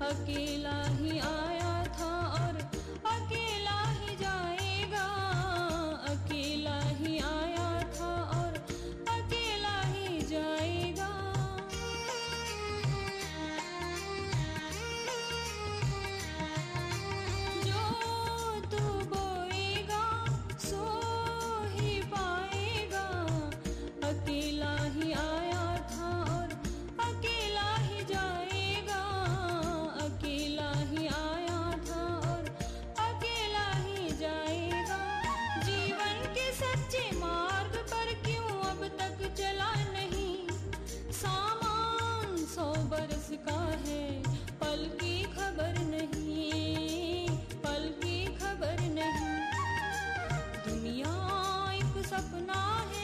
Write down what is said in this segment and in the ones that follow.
अकेला ही आया था और अकेला ही जाएगा, अकेला ही आया था और अकेला ही जाएगा। जो तू बोएगा सो ही पाएगा, अकेला ही आया था और अकेला ही जाएगा, अकेला ही आया था और अकेला ही जाएगा। जीवन के सच्चे मार्ग पर क्यों अब तक चला नहीं, सामान 100 बरस का है, पल की खबर नहीं, पल की खबर नहीं। दुनिया एक सपना है,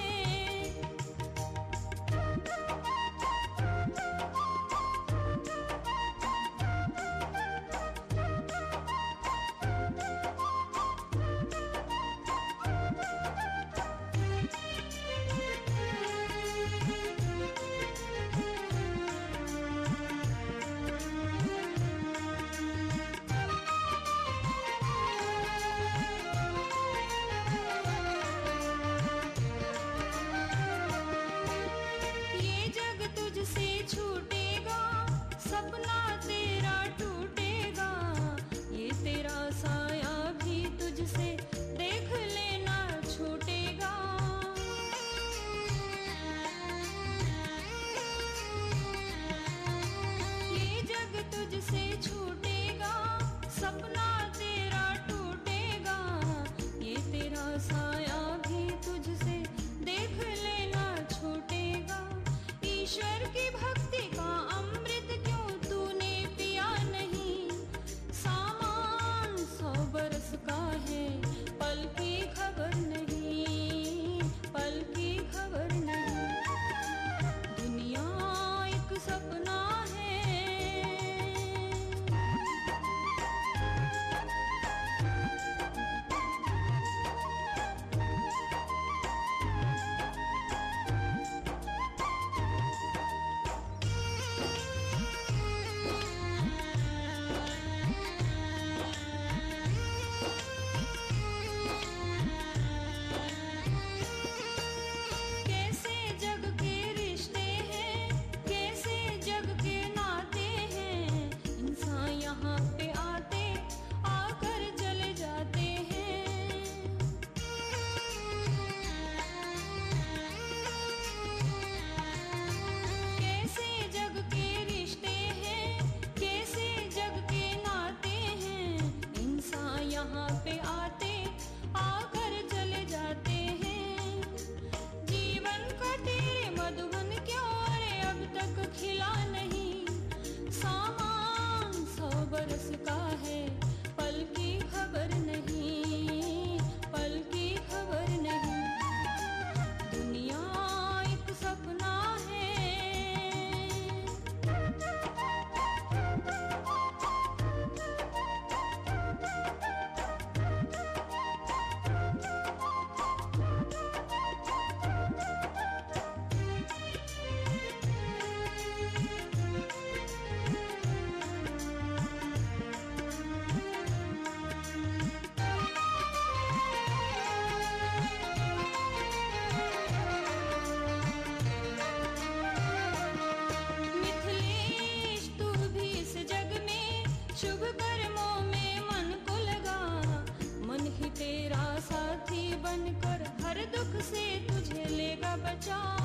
तुझसे छूटेगा, सपना तेरा टूटेगा, ये तेरा साया भी तुझसे देख लेना छूटेगा। ये जग तुझसे छूटेगा, सपना तेरा टूटेगा, ये तेरा साया भी तुझसे देख लेना छूटेगा। ईश्वर की भक्ति का अमृत क्यों तूने पिया नहीं, सामान 100 बरस का है, पल की खबर नहीं, पल की खबर नहीं। दुनिया एक सपना है। यहाँ पे आते आकर चले जाते हैं, जीवन का तेरे मधुबन क्यों अरे अब तक खिला नहीं, सामान 100 बरस का है, पल की खबर नहीं, पल की खबर नहीं। दुनिया एक सपना है। तेरा साथी बनकर हर दुख से तुझे लेगा बचा।